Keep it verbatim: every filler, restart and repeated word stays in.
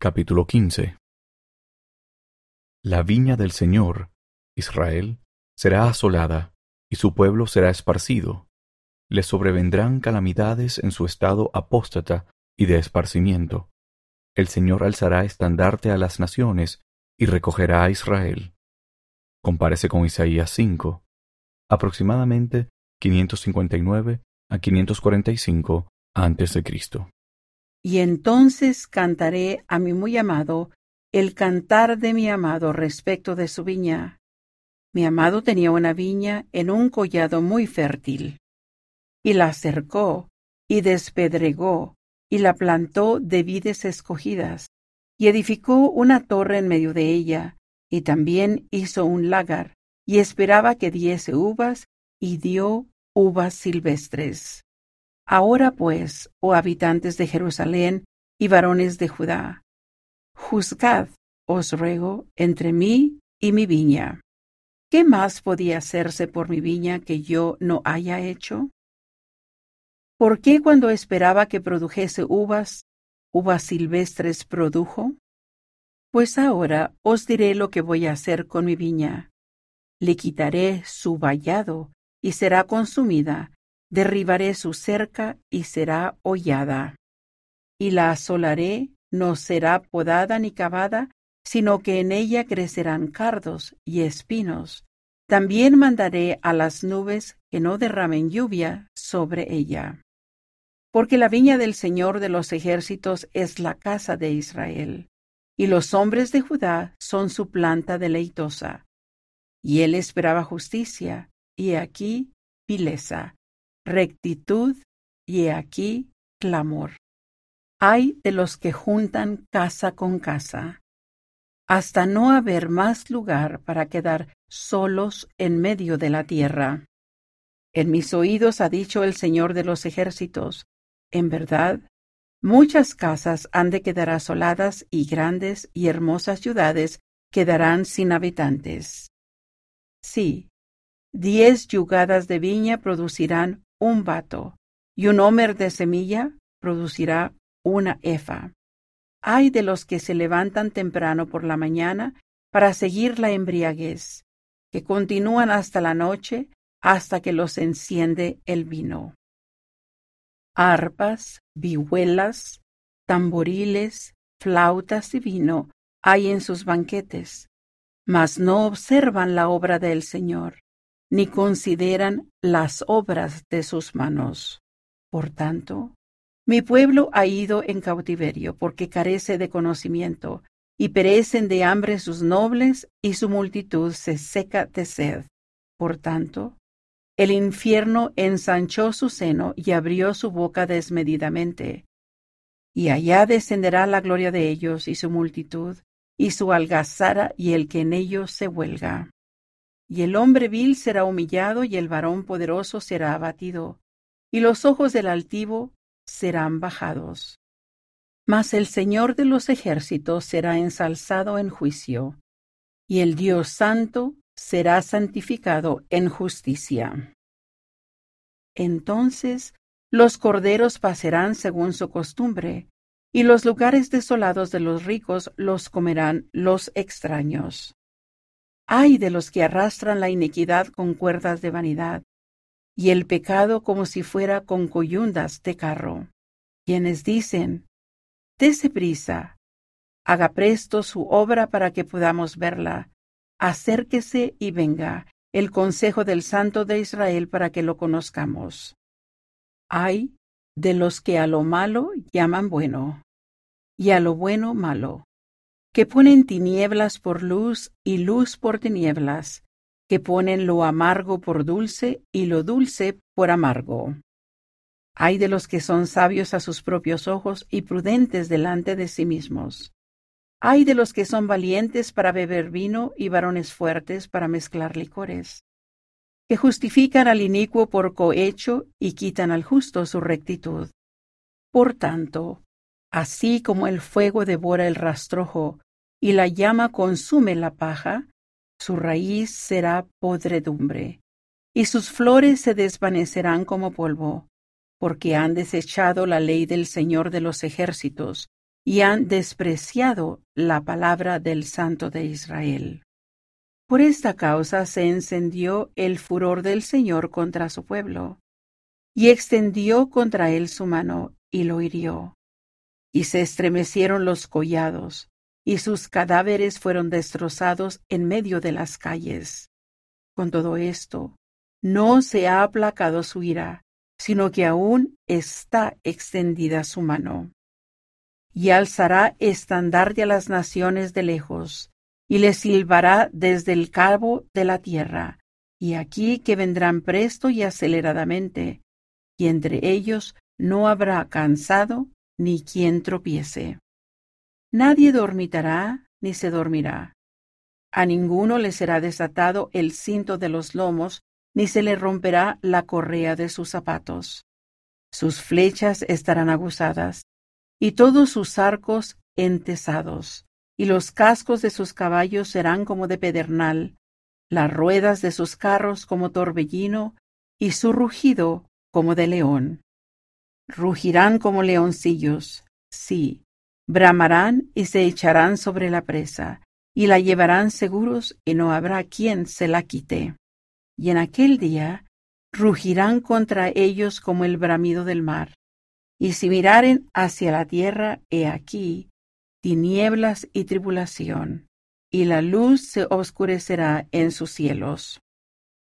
Capítulo quince. La viña del Señor, Israel, será asolada, y su pueblo será esparcido. Le sobrevendrán calamidades en su estado apóstata y de esparcimiento. El Señor alzará estandarte a las naciones y recogerá a Israel. Compárese con Isaías cinco, aproximadamente quinientos cincuenta y nueve a quinientos cuarenta y cinco antes de Cristo. Y entonces cantaré a mi muy amado el cantar de mi amado respecto de su viña. Mi amado tenía una viña en un collado muy fértil, y la cercó, y despedregó, y la plantó de vides escogidas, y edificó una torre en medio de ella, y también hizo un lagar, y esperaba que diese uvas, y dio uvas silvestres. Ahora pues, oh habitantes de Jerusalén y varones de Judá, juzgad, os ruego, entre mí y mi viña. ¿Qué más podía hacerse por mi viña que yo no haya hecho? ¿Por qué cuando esperaba que produjese uvas, uvas silvestres produjo? Pues ahora os diré lo que voy a hacer con mi viña. Le quitaré su vallado y será consumida, derribaré su cerca y será hollada. Y la asolaré, no será podada ni cavada, sino que en ella crecerán cardos y espinos. También mandaré a las nubes que no derramen lluvia sobre ella. Porque la viña del Señor de los ejércitos es la casa de Israel, y los hombres de Judá son su planta deleitosa. Y él esperaba justicia, y aquí vileza, rectitud, y aquí clamor. Ay de los que juntan casa con casa, hasta no haber más lugar para quedar solos en medio de la tierra. En mis oídos ha dicho el Señor de los ejércitos, en verdad, muchas casas han de quedar asoladas y grandes y hermosas ciudades quedarán sin habitantes. Sí, diez yugadas de viña producirán un bato, y un homer de semilla producirá una efa. Ay de los que se levantan temprano por la mañana para seguir la embriaguez, que continúan hasta la noche, hasta que los enciende el vino. Arpas, vihuelas, tamboriles, flautas y vino hay en sus banquetes, mas no observan la obra del Señor, ni consideran las obras de sus manos. Por tanto, mi pueblo ha ido en cautiverio porque carece de conocimiento, y perecen de hambre sus nobles, y su multitud se seca de sed. Por tanto, el infierno ensanchó su seno y abrió su boca desmedidamente. Y allá descenderá la gloria de ellos y su multitud, y su algazara y el que en ellos se huelga. Y el hombre vil será humillado, y el varón poderoso será abatido, y los ojos del altivo serán bajados. Mas el Señor de los ejércitos será ensalzado en juicio, y el Dios santo será santificado en justicia. Entonces los corderos pasarán según su costumbre, y los lugares desolados de los ricos los comerán los extraños. Ay de los que arrastran la iniquidad con cuerdas de vanidad, y el pecado como si fuera con coyundas de carro, quienes dicen, dése prisa, haga presto su obra para que podamos verla, acérquese y venga el consejo del Santo de Israel para que lo conozcamos. Ay de los que a lo malo llaman bueno, y a lo bueno malo, que ponen tinieblas por luz y luz por tinieblas, que ponen lo amargo por dulce y lo dulce por amargo. Ay de los que son sabios a sus propios ojos y prudentes delante de sí mismos. Ay de los que son valientes para beber vino y varones fuertes para mezclar licores, que justifican al inicuo por cohecho y quitan al justo su rectitud. Por tanto, así como el fuego devora el rastrojo y la llama consume la paja, su raíz será podredumbre, y sus flores se desvanecerán como polvo, porque han desechado la ley del Señor de los ejércitos, y han despreciado la palabra del Santo de Israel. Por esta causa se encendió el furor del Señor contra su pueblo, y extendió contra él su mano, y lo hirió. Y se estremecieron los collados, y sus cadáveres fueron destrozados en medio de las calles. Con todo esto, no se ha aplacado su ira, sino que aún está extendida su mano. Y alzará estandarte a las naciones de lejos, y les silbará desde el cabo de la tierra, y aquí que vendrán presto y aceleradamente, y entre ellos no habrá cansado ni quien tropiece. Nadie dormitará ni se dormirá. A ninguno le será desatado el cinto de los lomos, ni se le romperá la correa de sus zapatos. Sus flechas estarán aguzadas, y todos sus arcos entesados, y los cascos de sus caballos serán como de pedernal, las ruedas de sus carros como torbellino, y su rugido como de león. Rugirán como leoncillos, sí, bramarán y se echarán sobre la presa, y la llevarán seguros, y no habrá quien se la quite. Y en aquel día rugirán contra ellos como el bramido del mar. Y si miraren hacia la tierra, he aquí, tinieblas y tribulación, y la luz se oscurecerá en sus cielos.